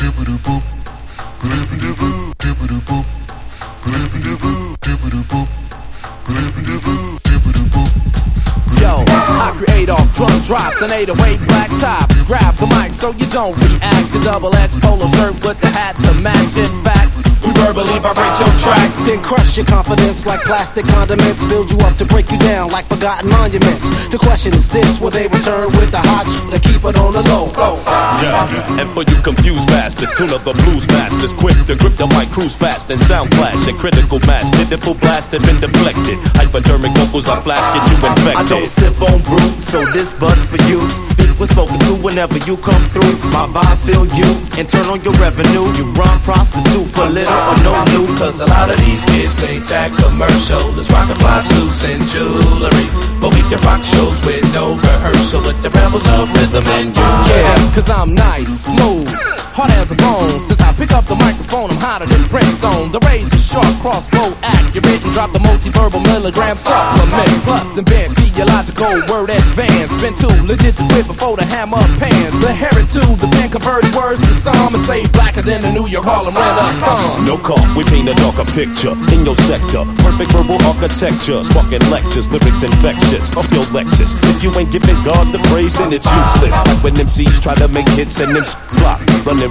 Yo, I create off drum drops and 808 black tops. Grab the mic so you don't react. The double X polo shirt with the hat to match. In fact, we verbally vibrate your track, then crush your confidence like plastic condiments. Build you up to break you down like forgotten monuments. The question is this: will they return with the hot shit to keep it on the low? Yeah, and for you confused bastards, tune up the blues masters, quick to grip the mic, cruise fast and sound clash at critical mass. Pitiful blast have been deflected. Hypodermic vocals I flash, get you infected. I don't sip on brew, so this bud's for you. Speak was spoken to whenever you come through. My vibes fill you and turn on your revenue. You run prostitute for little or no loot. Cause a lot of these kids think that commercial is rockin' fly suits and jewelry, but we can rock shows with no rehearsal with the rebels of rhythm and you. Yeah, cause I'm nice, smooth, hard as a bone. Since I pick up the microphone, I'm hotter than brimstone. The razor sharp, crossbow accurate, and drop the multi-verbal milligram supplement. Plus, invent theological word advance. Been too legit to quit before the hammer pans. The heritage, the pen converted words to some and say blacker than the New York Harlem Renaissance. No call, we paint a darker picture in your sector. Perfect verbal architecture, sparking lectures, lyrics infectious. Off your Lexus. If you ain't giving God the praise, then it's useless. Like when MCs try to make hits and them flop, running